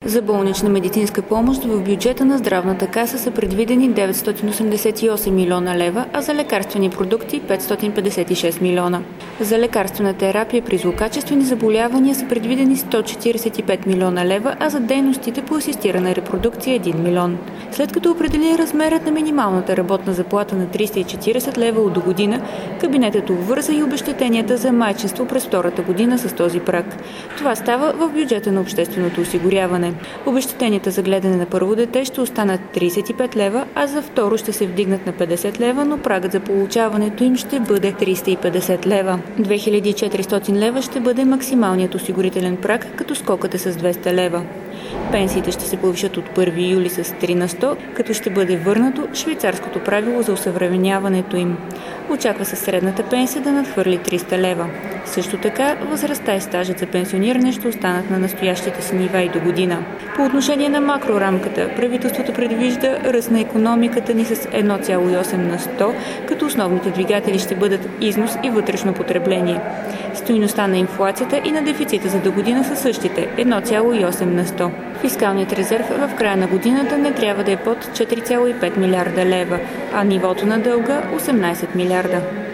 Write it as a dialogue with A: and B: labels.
A: За болнична медицинска помощ в бюджета на Здравната каса са предвидени 988 милиона лева, а за лекарствени продукти 556 милиона. За лекарствена терапия при злокачествени заболявания са предвидени 145 милиона лева, а за дейностите по асистирана репродукция 1 милион. След като определи размерът на минималната работна заплата на 340 лева от година, кабинетът обвърза и обезщетенията за майчинство през втората година с този праг. Това става в бюджета на общественото осигуряване. Обезщетенията за гледане на първо дете ще останат 35 лева, а за второ ще се вдигнат на 50 лева, но прагът за получаването им ще бъде 350 лева. 2400 лева ще бъде максималният осигурителен праг, като скокът е с 200 лева. Пенсиите ще се повишат от 1 юли с 3 на 100, като ще бъде върнато швейцарското правило за осъвременяването им. Очаква се средната пенсия да надхвърли 300 лева. Също така, възрастта и стажът за пенсиониране ще останат на настоящите си нива и до година. По отношение на макрорамката, правителството предвижда ръст на икономиката ни с 1,8 на 100, като основните двигатели ще бъдат износ и вътрешно потребление. Стойността на инфлацията и на дефицита за до година са същите – 1,8 на 100. Фискалният резерв в края на годината не трябва да е под 4,5 милиарда лева, а нивото на дълга – 18 милиарда.